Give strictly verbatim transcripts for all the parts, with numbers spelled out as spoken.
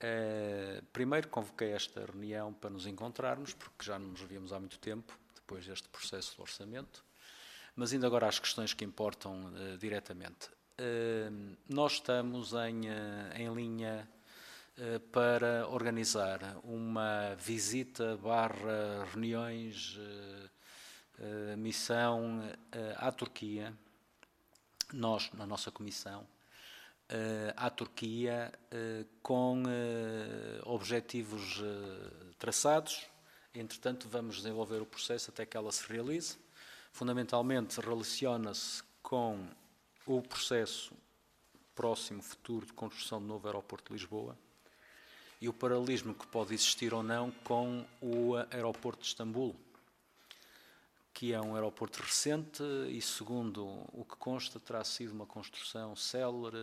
Uh, primeiro convoquei esta reunião para nos encontrarmos, porque já não nos víamos há muito tempo, depois deste processo de orçamento, mas ainda agora às questões que importam uh, diretamente. Uh, nós estamos em, uh, em linha uh, para organizar uma visita barra reuniões, uh, uh, missão uh, à Turquia, nós, na nossa comissão, Uh, à Turquia uh, com uh, objetivos uh, traçados. Entretanto, vamos desenvolver o processo até que ela se realize. Fundamentalmente, relaciona-se com o processo próximo, futuro, de construção do novo aeroporto de Lisboa e o paralelismo que pode existir ou não com o aeroporto de Istambul, que é um aeroporto recente e, segundo o que consta, terá sido uma construção célere,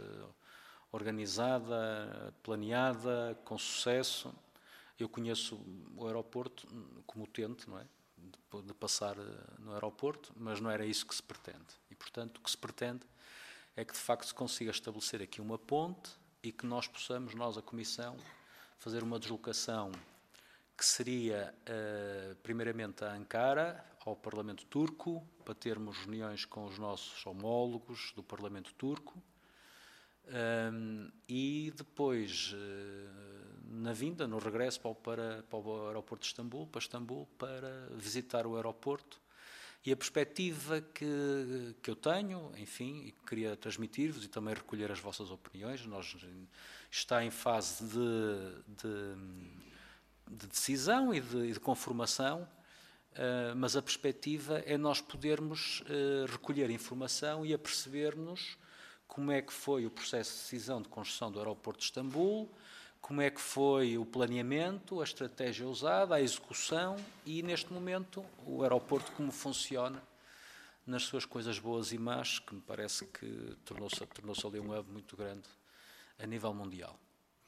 organizada, planeada, com sucesso. Eu conheço o aeroporto como utente, não é? De, de passar no aeroporto, mas não era isso que se pretende. E, portanto, o que se pretende é que, de facto, se consiga estabelecer aqui uma ponte e que nós possamos, nós, a Comissão, fazer uma deslocação que seria, uh, primeiramente, a Ankara, ao Parlamento Turco, para termos reuniões com os nossos homólogos do Parlamento Turco, um, e depois, uh, na vinda, no regresso para o, para, para o aeroporto de Istambul, para Istambul, para visitar o aeroporto. E a perspectiva que, que eu tenho, enfim, e que queria transmitir-vos e também recolher as vossas opiniões, nós, está em fase de... de de decisão e de, de conformação, uh, mas a perspectiva é nós podermos uh, recolher informação e apercebermos como é que foi o processo de decisão de construção do aeroporto de Istambul, como é que foi o planeamento, a estratégia usada, a execução e, neste momento, o aeroporto como funciona nas suas coisas boas e más, que me parece que tornou-se, tornou-se ali um hub muito grande a nível mundial.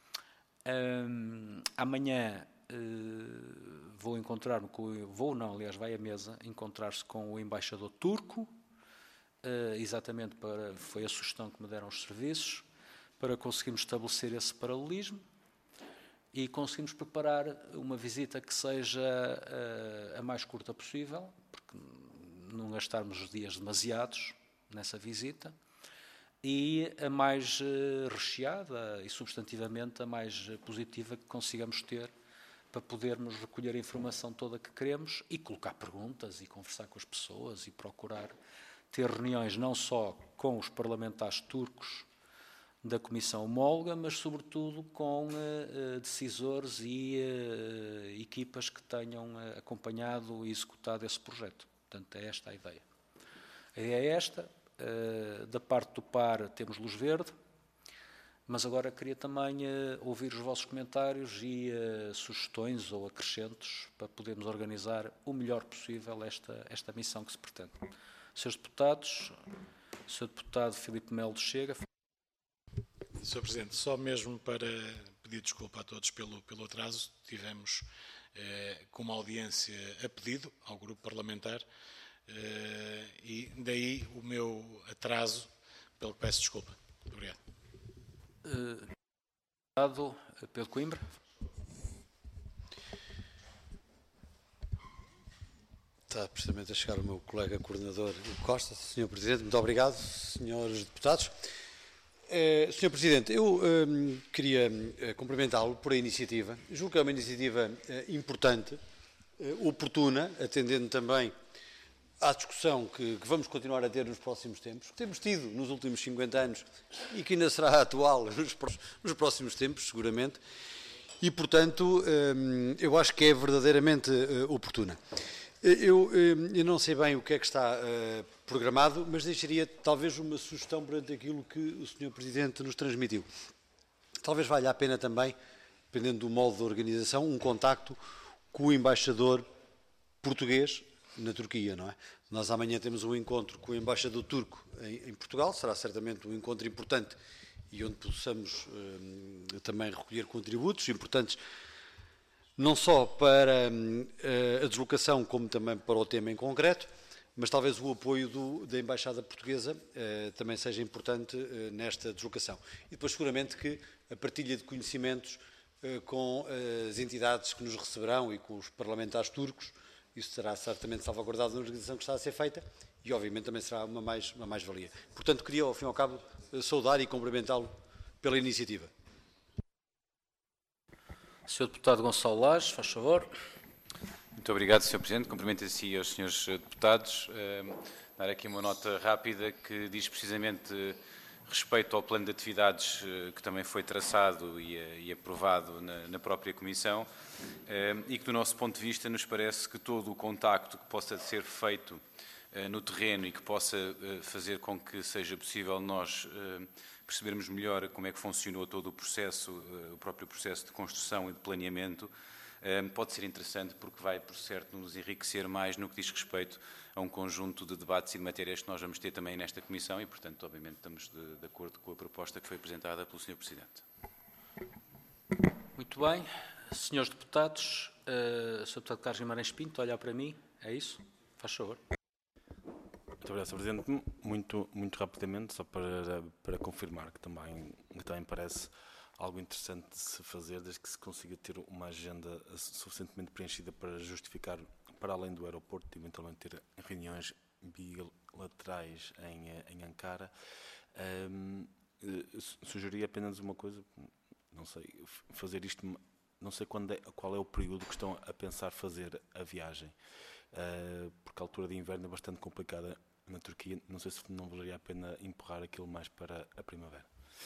Um, amanhã Uh, vou encontrar-me com o, vou não, aliás, vai à mesa encontrar-se com o embaixador turco, uh, exatamente para, foi a sugestão que me deram os serviços, para conseguirmos estabelecer esse paralelismo e conseguirmos preparar uma visita que seja uh, a mais curta possível, porque não gastarmos os dias demasiados nessa visita, e a mais uh, recheada e substantivamente a mais positiva que consigamos ter, para podermos recolher a informação toda que queremos e colocar perguntas e conversar com as pessoas e procurar ter reuniões não só com os parlamentares turcos da Comissão Homóloga, mas sobretudo com uh, decisores e uh, equipas que tenham uh, acompanhado e executado esse projeto. Portanto, é esta a ideia. A ideia é esta. Uh, da parte do P A R temos luz verde. Mas agora queria também uh, ouvir os vossos comentários e uh, sugestões ou acrescentos para podermos organizar o melhor possível esta, esta missão que se pretende. senhores Deputados, senhor Deputado Filipe Melo de Chega. senhor Presidente, só mesmo para pedir desculpa a todos pelo, pelo atraso, tivemos eh, com uma audiência a pedido ao grupo parlamentar eh, e daí o meu atraso, pelo que peço desculpa. Muito obrigado. Deputado Pedro Coimbra. Está precisamente a chegar o meu colega coordenador Costa. senhor Presidente, muito obrigado. senhores Deputados. Eh, senhor Presidente, eu eh, queria eh, cumprimentá-lo por a iniciativa. Julgo que é uma iniciativa eh, importante, eh, oportuna, atendendo também à discussão que, que vamos continuar a ter nos próximos tempos, que temos tido nos últimos cinquenta anos e que ainda será atual nos, nos próximos tempos, seguramente, e, portanto, eu acho que é verdadeiramente oportuna. Eu, eu não sei bem o que é que está programado, mas deixaria talvez uma sugestão perante aquilo que o senhor Presidente nos transmitiu. Talvez valha a pena também, dependendo do modo de organização, um contacto com o embaixador português na Turquia, não é? Nós amanhã temos um encontro com o embaixador turco em, em Portugal, será certamente um encontro importante e onde possamos eh, também recolher contributos importantes, não só para eh, a deslocação, como também para o tema em concreto, mas talvez o apoio do, da Embaixada Portuguesa eh, também seja importante eh, nesta deslocação. E depois seguramente que a partilha de conhecimentos com as entidades que nos receberão e com os parlamentares turcos. Isso será certamente salvaguardado na organização que está a ser feita e, obviamente, também será uma mais, uma mais-valia. Portanto, queria, ao fim e ao cabo, saudar e cumprimentá-lo pela iniciativa. senhor Deputado Gonçalo Lage, faz favor. Muito obrigado, senhor Presidente. Cumprimento a si e aos senhores deputados. Uh, dar aqui uma nota rápida que diz precisamente respeito ao plano de atividades uh, que também foi traçado e, uh, e aprovado na, na própria Comissão uh, e que, do nosso ponto de vista, nos parece que todo o contacto que possa ser feito uh, no terreno e que possa uh, fazer com que seja possível nós uh, percebermos melhor como é que funcionou todo o processo, uh, o próprio processo de construção e de planeamento, uh, pode ser interessante porque vai, por certo, nos enriquecer mais no que diz respeito a um conjunto de debates e de matérias que nós vamos ter também nesta Comissão e, portanto, obviamente, estamos de, de acordo com a proposta que foi apresentada pelo senhor Presidente. Muito bem. senhores Deputados, uh, senhor Deputado Carlos Guimarães Pinto, olhar para mim, é isso? Faz favor. Muito obrigado, senhor Presidente. Muito, muito rapidamente, só para, para confirmar que também, que também parece algo interessante de se fazer, desde que se consiga ter uma agenda suficientemente preenchida para justificar, para além do aeroporto, eventualmente ter reuniões bilaterais em, em Ankara. Um, sugeria apenas uma coisa, não sei, fazer isto, não sei quando é, qual é o período que estão a pensar fazer a viagem, uh, porque a altura de inverno é bastante complicada na Turquia, não sei se não valeria a pena empurrar aquilo mais para a primavera.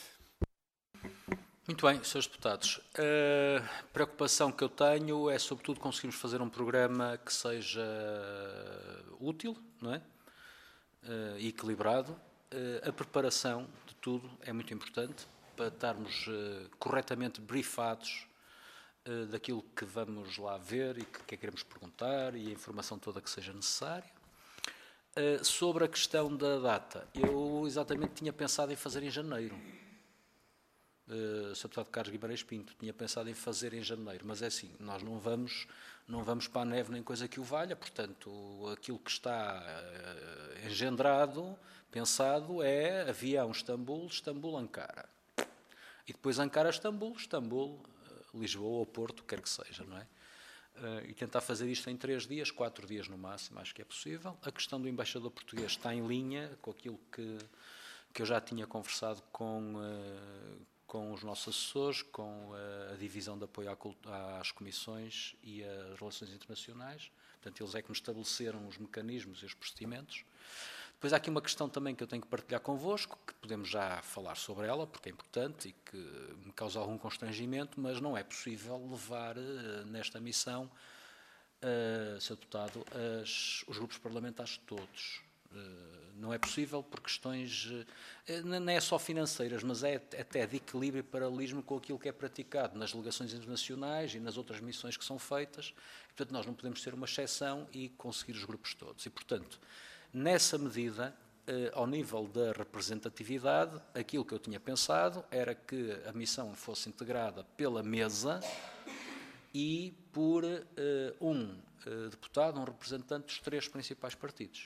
Muito bem, senhores Deputados. A preocupação que eu tenho é, sobretudo, conseguirmos fazer um programa que seja útil, não é? E equilibrado. A preparação de tudo é muito importante para estarmos corretamente briefados daquilo que vamos lá ver e que, que queremos perguntar e a informação toda que seja necessária. Sobre a questão da data, eu exatamente tinha pensado em fazer em janeiro. Uh, senhor Deputado Carlos Guimarães Pinto tinha pensado em fazer em janeiro, mas é assim, nós não vamos, não vamos para a neve nem coisa que o valha, portanto, aquilo que está uh, engendrado, pensado, é avião Istambul, Istambul, Ankara. E depois Ankara, Istambul, Istambul, uh, Lisboa ou Porto, quer que seja, não é? Uh, e tentar fazer isto em três dias, quatro dias no máximo, acho que é possível. A questão do embaixador português está em linha com aquilo que, que eu já tinha conversado com... Uh, com os nossos assessores, com a divisão de apoio às comissões e às relações internacionais. Portanto, eles é que nos estabeleceram os mecanismos e os procedimentos. Depois há aqui uma questão também que eu tenho que partilhar convosco, que podemos já falar sobre ela, porque é importante e que me causa algum constrangimento, mas não é possível levar nesta missão, uh, senhor Deputado, as, os grupos parlamentares todos. Não é possível por questões, não é só financeiras, mas é até de equilíbrio e paralelismo com aquilo que é praticado nas delegações internacionais e nas outras missões que são feitas. Portanto, nós não podemos ser uma exceção e conseguir os grupos todos. E, portanto, nessa medida, ao nível da representatividade, aquilo que eu tinha pensado era que a missão fosse integrada pela mesa e por um deputado, um representante dos três principais partidos.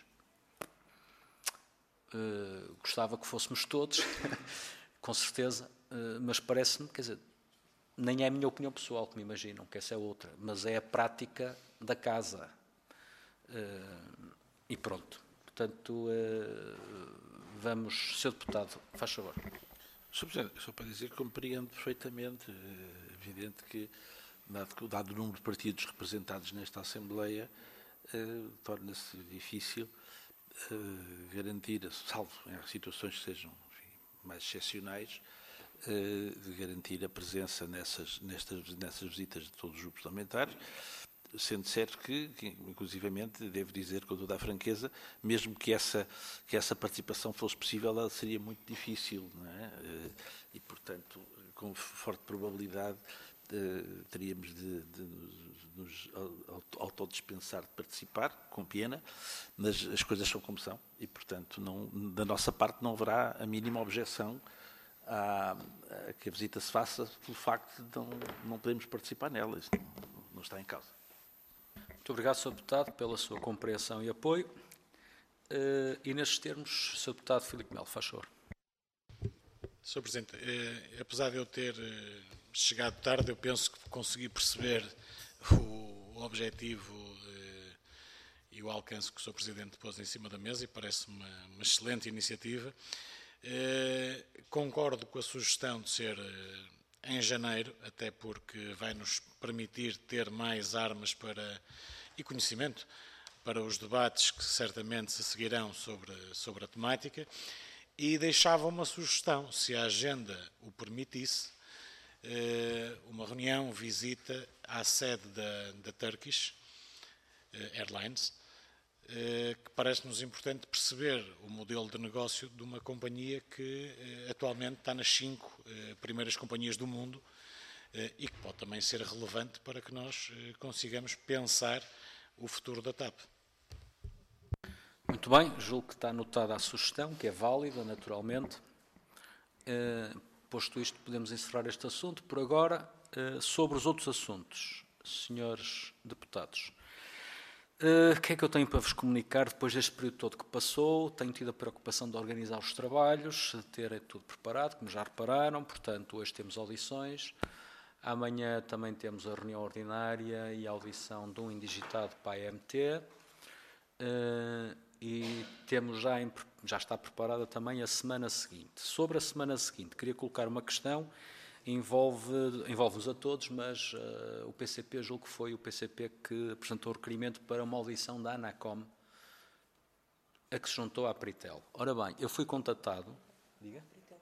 Uh, gostava que fôssemos todos, com certeza, uh, mas parece-me, quer dizer, nem é a minha opinião pessoal, como imaginam, que essa é outra, mas é a prática da casa. Uh, e pronto. Portanto, uh, vamos, senhor Deputado, faz favor. senhor Presidente, só para dizer que compreendo perfeitamente, é evidente que, dado, dado o número de partidos representados nesta Assembleia, uh, torna-se difícil Uh, garantir, salvo em situações que sejam, enfim, mais excepcionais, uh, de garantir a presença nessas, nestas, nessas visitas de todos os grupos parlamentares, sendo certo que, que, inclusivamente, devo dizer com toda a franqueza, mesmo que essa, que essa participação fosse possível, ela seria muito difícil, não é? Uh, e, portanto, com forte probabilidade, Uh, teríamos de, de, de nos autodispensar de participar, com pena, mas as coisas são como são e, portanto, não, da nossa parte não haverá a mínima objeção a, a que a visita se faça pelo facto de não, não podermos participar nela. Isso não, não está em causa. Muito obrigado, senhor Deputado, pela sua compreensão e apoio. Uh, e nestes termos, senhor Deputado Filipe Melo, faz favor. senhor Presidente, eh, apesar de eu ter eh, chegado tarde, eu penso que consegui perceber o, o objetivo eh, e o alcance que o senhor Presidente pôs em cima da mesa e parece-me uma, uma excelente iniciativa. Eh, concordo com a sugestão de ser eh, em janeiro, até porque vai nos permitir ter mais armas para, e conhecimento para os debates que certamente se seguirão sobre, sobre a temática, e deixava uma sugestão, se a agenda o permitisse, eh, uma reunião, visita à sede da, da Turkish Airlines, que parece-nos importante perceber o modelo de negócio de uma companhia que atualmente está nas cinco primeiras companhias do mundo e que pode também ser relevante para que nós consigamos pensar o futuro da TAP. Muito bem, julgo que está anotada a sugestão, que é válida, naturalmente. Posto isto, podemos encerrar este assunto. Por agora, sobre os outros assuntos, senhores deputados. O uh, que é que eu tenho para vos comunicar depois deste período todo que passou? Tenho tido a preocupação de organizar os trabalhos, de ter tudo preparado, como já repararam. Portanto, hoje temos audições. Amanhã também temos a reunião ordinária e a audição de um indigitado para a A M T. Uh, e temos já, em, já está preparada também a semana seguinte. Sobre a semana seguinte, queria colocar uma questão. Envolve, envolve-nos a todos, mas uh, o P C P, julgo que foi o P C P que apresentou o requerimento para uma audição da ANACOM, a que se juntou à Pritel. Ora bem, eu fui contatado... Diga?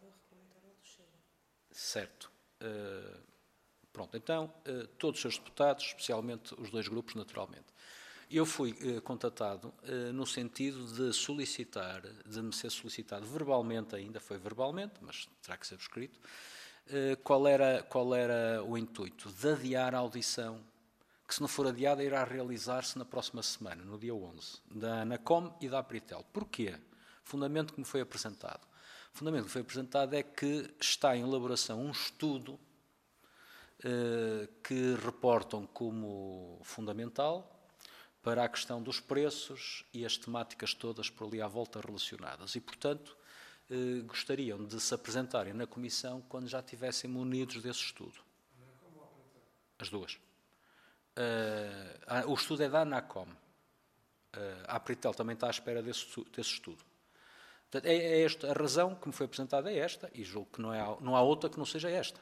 Certo. Uh, pronto, então, uh, todos os seus deputados, especialmente os dois grupos, naturalmente. Eu fui uh, contatado uh, no sentido de solicitar, de me ser solicitado verbalmente ainda, foi verbalmente, mas terá que ser escrito, Qual era, qual era o intuito? De adiar a audição, que se não for adiada irá realizar-se na próxima semana, no dia onze, da ANACOM e da Pritel. Porquê? Fundamento que me foi apresentado. O fundamento que foi apresentado é que está em elaboração um estudo eh, que reportam como fundamental para a questão dos preços e as temáticas todas por ali à volta relacionadas. E, portanto, Eh, gostariam de se apresentarem na Comissão quando já estivessem munidos desse estudo. As duas. Uh, o estudo é da ANACOM. Uh, a Pritel também está à espera desse, desse estudo. Portanto, é, é esta, a razão que me foi apresentada é esta, e julgo que não, é, não há outra que não seja esta.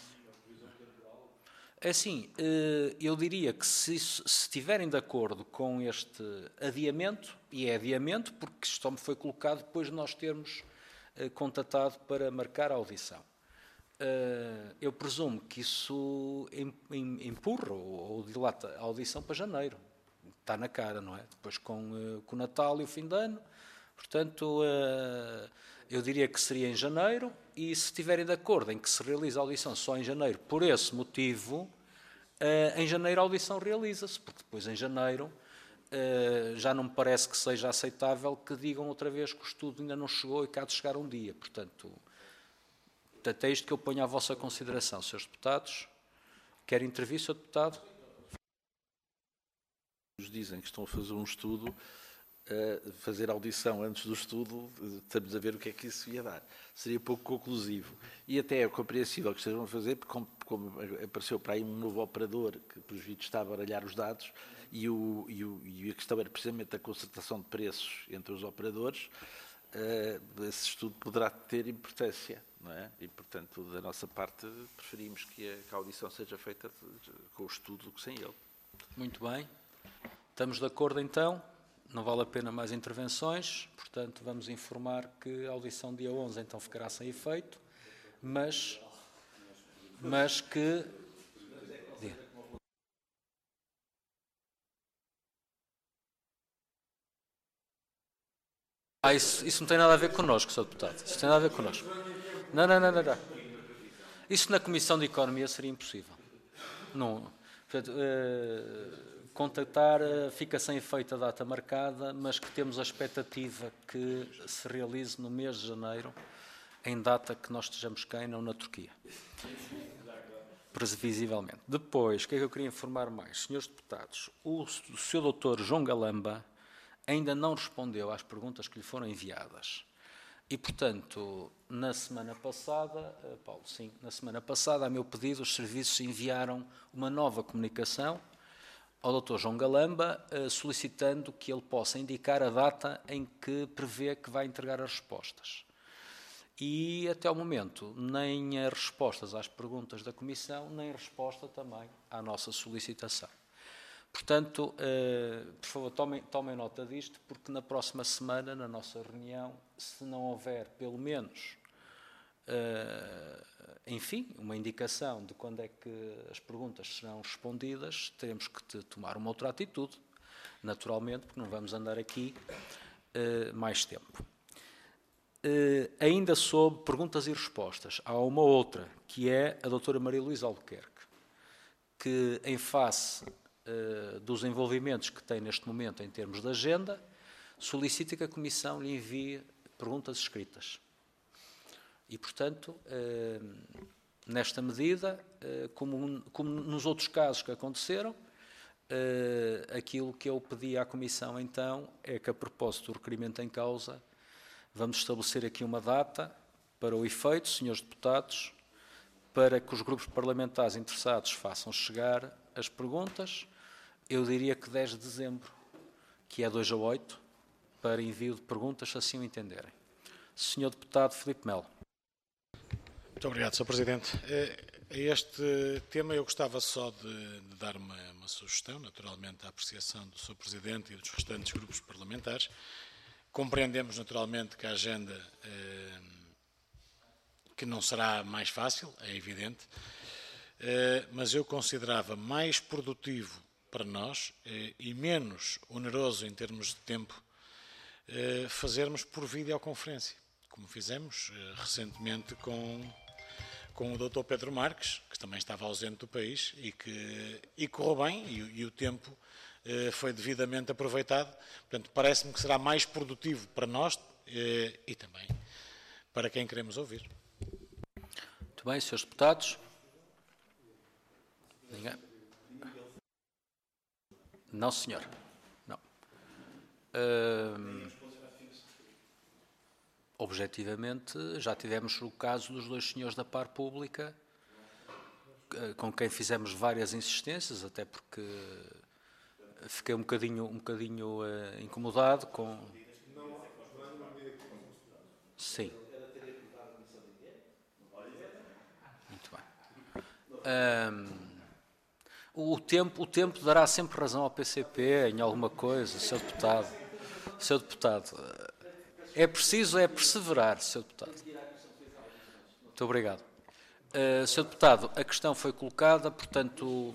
É assim, uh, eu diria que se, se estiverem de acordo com este adiamento, e é adiamento porque isto me foi colocado depois de nós termos contatado para marcar a audição. Eu presumo que isso empurra ou dilata a audição para janeiro. Está na cara, não é? Depois com, com o Natal e o fim de ano. Portanto, eu diria que seria em janeiro e se estiverem de acordo em que se realiza a audição só em janeiro, por esse motivo, em janeiro a audição realiza-se, porque depois em janeiro Uh, já não me parece que seja aceitável que digam outra vez que o estudo ainda não chegou e que há de chegar um dia. Portanto, portanto é isto que eu ponho à vossa consideração, senhores deputados. Quer intervir, senhor deputado? Nos dizem que estão a fazer um estudo, uh, fazer audição antes do estudo, estamos a ver o que é que isso ia dar. Seria pouco conclusivo. E até é compreensível que estejam a fazer, porque como, como apareceu para aí um novo operador que, pelos vistos, está a baralhar os dados, E, o, e, o, e a questão era precisamente a concertação de preços entre os operadores, uh, esse estudo poderá ter importância, não é? E, portanto, da nossa parte, preferimos que a, que a audição seja feita com o estudo do que sem ele. Muito bem. Estamos de acordo, então. Não vale a pena mais intervenções. Portanto, vamos informar que a audição dia onze, então, ficará sem efeito, mas, mas que... Ah, isso, isso não tem nada a ver connosco, senhor Deputado. Isso tem nada a ver connosco. Não, não, não, não. não. Isso na Comissão de Economia seria impossível. Não. Portanto, uh, contactar, uh, fica sem efeito a data marcada, mas que temos a expectativa que se realize no mês de janeiro, em data que nós estejamos cá e não na Turquia. Previsivelmente. Depois, o que é que eu queria informar mais? Senhores deputados, o, o senhor doutor João Galamba ainda não respondeu às perguntas que lhe foram enviadas. E, portanto, na semana passada, Paulo, sim, na semana passada, a meu pedido, os serviços enviaram uma nova comunicação ao doutor João Galamba, solicitando que ele possa indicar a data em que prevê que vai entregar as respostas. E, até ao momento, nem as respostas às perguntas da Comissão, nem a resposta também à nossa solicitação. Portanto, por favor, tomem, tomem nota disto, porque na próxima semana, na nossa reunião, se não houver, pelo menos, enfim, uma indicação de quando é que as perguntas serão respondidas, teremos que tomar uma outra atitude, naturalmente, porque não vamos andar aqui mais tempo. Uh, ainda sobre perguntas e respostas, há uma outra, que é a doutora Maria Luísa Albuquerque, que, em face uh, dos envolvimentos que tem neste momento em termos de agenda, solicita que a Comissão lhe envie perguntas escritas. E, portanto, uh, nesta medida, uh, como, como nos outros casos que aconteceram, uh, aquilo que eu pedi à Comissão, então, é que, a propósito do requerimento em causa, vamos estabelecer aqui uma data para o efeito, senhores deputados, para que os grupos parlamentares interessados façam chegar as perguntas. Eu diria que dez de dezembro, que é dois a oito, para envio de perguntas, se assim o entenderem. senhor Deputado Filipe Melo. Muito obrigado, senhor Presidente. A este tema eu gostava só de, de dar uma, uma sugestão, naturalmente à apreciação do senhor Presidente e dos restantes grupos parlamentares. Compreendemos naturalmente que a agenda eh, que não será mais fácil, é evidente, eh, mas eu considerava mais produtivo para nós eh, e menos oneroso em termos de tempo eh, fazermos por videoconferência, como fizemos eh, recentemente com, com o doutor Pedro Marques, que também estava ausente do país e que e correu bem e, e o tempo foi devidamente aproveitado. Portanto, parece-me que será mais produtivo para nós e também para quem queremos ouvir. Muito bem, senhores deputados. Ninguém? Não, senhor. Não. Hum, objetivamente, já tivemos o caso dos dois senhores da par pública, com quem fizemos várias insistências, até porque fiquei um bocadinho, um bocadinho uh, incomodado com... Sim. Muito bem. Um, o, tempo, o tempo dará sempre razão ao P C P em alguma coisa, senhor Deputado. senhor Deputado, é preciso é perseverar, senhor Deputado. Muito obrigado. Uh, senhor Deputado, a questão foi colocada, portanto...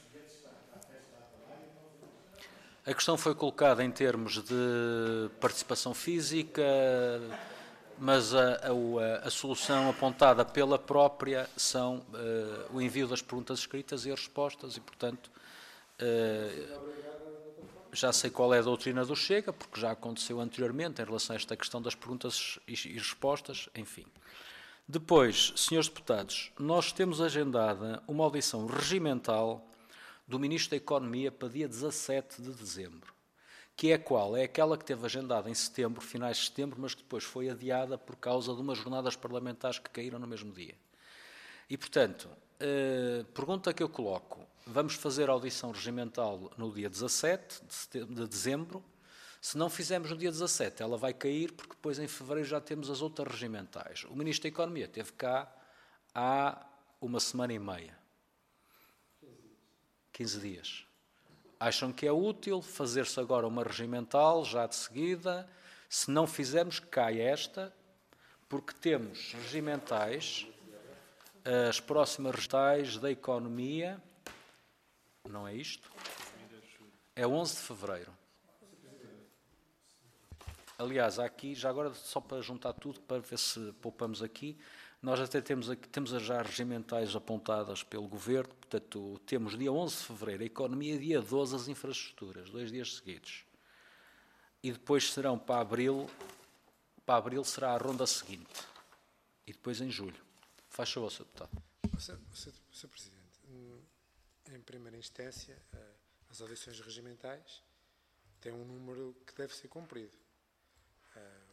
A questão foi colocada em termos de participação física, mas a, a, a solução apontada pela própria são uh, o envio das perguntas escritas e as respostas e, portanto, uh, já sei qual é a doutrina do Chega, porque já aconteceu anteriormente em relação a esta questão das perguntas e, e respostas, enfim. Depois, senhores deputados, nós temos agendada uma audição regimental do Ministro da Economia para dia dezassete de dezembro, que é qual? É aquela que teve agendada em setembro, finais de setembro, mas que depois foi adiada por causa de umas jornadas parlamentares que caíram no mesmo dia. E, portanto, eh, pergunta que eu coloco, vamos fazer a audição regimental no dia dezassete de dezembro, se não fizermos no dia dezassete, ela vai cair, porque depois em fevereiro já temos as outras regimentais. O Ministro da Economia esteve cá há uma semana e meia. quinze dias. Acham que é útil fazer-se agora uma regimental, já de seguida? Se não fizermos, cai esta, porque temos regimentais, as próximas regimentais da Economia, não é isto? É onze de fevereiro. Aliás, há aqui, já agora, só para juntar tudo, para ver se poupamos aqui, nós até temos, aqui, temos já regimentais apontadas pelo Governo, portanto, temos dia onze de fevereiro a Economia e dia doze as infraestruturas, dois dias seguidos. E depois serão para abril, para abril será a ronda seguinte. E depois em julho. Faz favor, senhor Deputado. senhor Presidente, em primeira instância, as audições regimentais têm um número que deve ser cumprido. O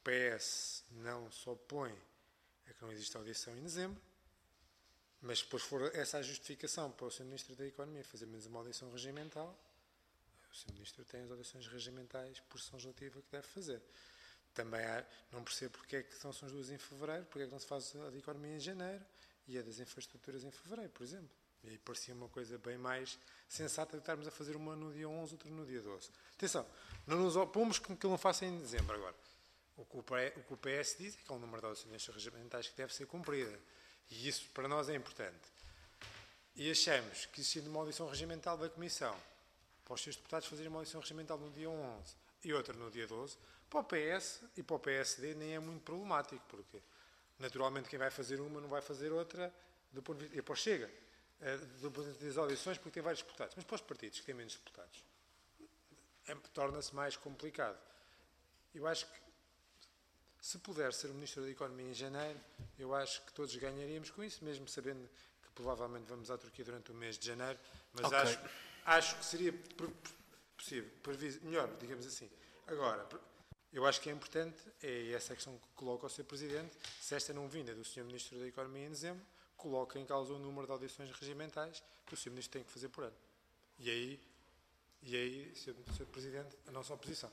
P S não se opõe a que não exista audição em dezembro, mas depois for essa a justificação para o senhor Ministro da Economia fazer menos uma audição regimental, o senhor Ministro tem as audições regimentais por sessão legislativa que deve fazer. Também há, não percebo porque é que são, são as duas em fevereiro, porque é que não se faz a da Economia em janeiro e a das infraestruturas em fevereiro, por exemplo. E aí parecia uma coisa bem mais sensata de estarmos a fazer uma no dia onze, outra no dia doze. Atenção, não nos opomos que aquilo não faça em dezembro agora. O que o, o que o P S diz é que é um número de audições regimentais que deve ser cumprida. E isso para nós é importante. E achamos que, existindo uma audição regimental da Comissão, para os seus deputados fazerem uma audição regimental no dia onze e outra no dia doze, para o P S e para o P S D nem é muito problemático, porque naturalmente quem vai fazer uma não vai fazer outra, do ponto de vista, e depois chega, do ponto de vista das audições, porque tem vários deputados. Mas para os partidos que têm menos deputados, é, torna-se mais complicado. Eu acho que, se puder ser o Ministro da Economia em janeiro, eu acho que todos ganharíamos com isso, mesmo sabendo que provavelmente vamos à Turquia durante o mês de janeiro, mas okay. acho, acho que seria possível, previso, melhor, digamos assim. Agora, eu acho que é importante, é essa a questão que coloco ao senhor Presidente, se esta não vinda do senhor Ministro da Economia em dezembro, coloca em causa o número de audições regimentais que o senhor Ministro tem que fazer por ano. E aí, e aí senhor Presidente, a nossa oposição.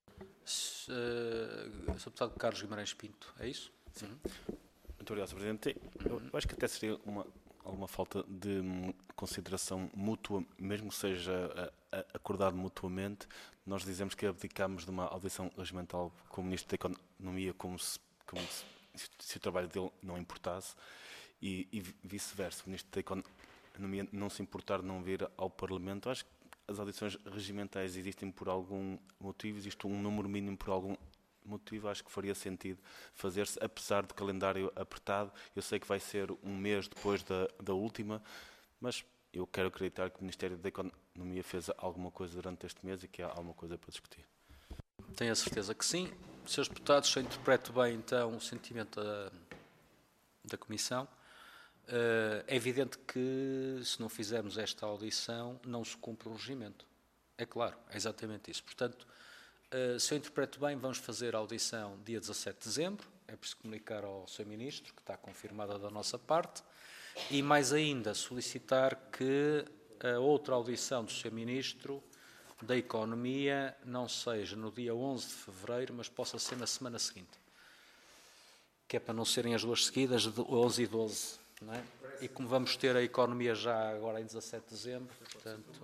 Uh, senhor Deputado Carlos Guimarães Pinto, é isso? Sim. Muito obrigado, senhor Presidente. Eu, eu acho que até seria uma, alguma falta de um, consideração mútua, mesmo que seja a, a, acordado mutuamente. Nós dizemos que abdicamos de uma audição regimental com o Ministro da Economia como se, como se, se o trabalho dele não importasse e, e vice-versa. O Ministro da Economia não se importar de não vir ao Parlamento. Eu acho que as audições regimentais existem por algum motivo, existe um número mínimo por algum motivo, acho que faria sentido fazer-se, apesar do calendário apertado. Eu sei que vai ser um mês depois da, da última, mas eu quero acreditar que o Ministério da Economia fez alguma coisa durante este mês e que há alguma coisa para discutir. Tenho a certeza que sim. Senhores deputados, se eu interpreto bem então o sentimento da, da Comissão, Uh, é evidente que, se não fizermos esta audição, não se cumpre o regimento. É claro, é exatamente isso. Portanto, uh, se eu interpreto bem, vamos fazer a audição dia dezassete de dezembro. É preciso comunicar ao senhor Ministro, que está confirmada da nossa parte. E, mais ainda, solicitar que a outra audição do senhor Ministro da Economia não seja no dia onze de fevereiro, mas possa ser na semana seguinte. Que é para não serem as duas seguidas, de onze e doze. Não é? E como vamos ter a economia já agora em dezassete de dezembro, portanto,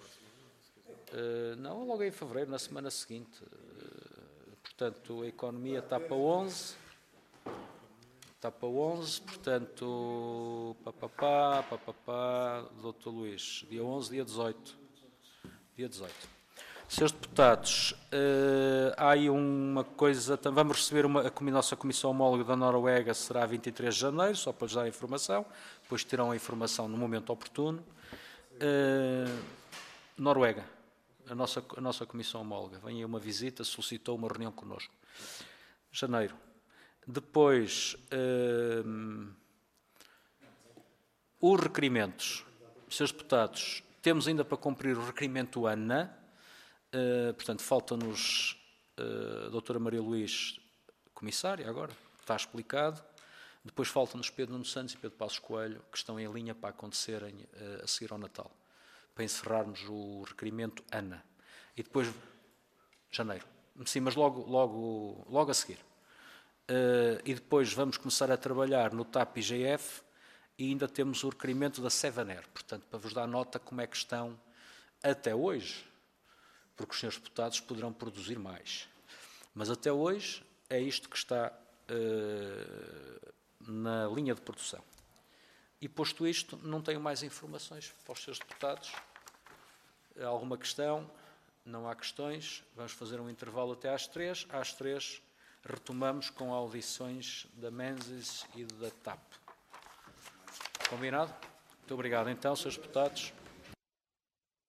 uh, não, logo em fevereiro, na semana seguinte, uh, portanto, a economia está para onze, está para onze, portanto, papapá, papapá, doutor Luís, dia onze, dia dezoito, dia dezoito. Senhores deputados, uh, há aí uma coisa, vamos receber uma, a nossa comissão homóloga da Noruega será vinte e três de janeiro, só para lhes dar a informação, depois terão a informação no momento oportuno. Uh, Noruega, a nossa, a nossa comissão homóloga, vem aí uma visita, solicitou uma reunião connosco. Janeiro. Depois, uh, os requerimentos. Senhores deputados, temos ainda para cumprir o requerimento ANA. Uh, portanto, falta-nos uh, a doutora Maria Luís, comissária, agora, está explicado. Depois falta-nos Pedro Nuno Santos e Pedro Passos Coelho, que estão em linha para acontecerem uh, a seguir ao Natal, para encerrarmos o requerimento ANA. E depois, janeiro. Sim, mas logo, logo, logo a seguir. Uh, e depois vamos começar a trabalhar no T A P I G F e ainda temos o requerimento da Sevaner. Portanto, para vos dar nota como é que estão até hoje, porque os senhores deputados poderão produzir mais. Mas até hoje é isto que está uh, na linha de produção. E posto isto, não tenho mais informações para os senhores deputados. Há alguma questão? Não há questões. Vamos fazer um intervalo até às três. Às três retomamos com audições da Menzies e da T A P. Combinado? Muito obrigado então, senhores deputados.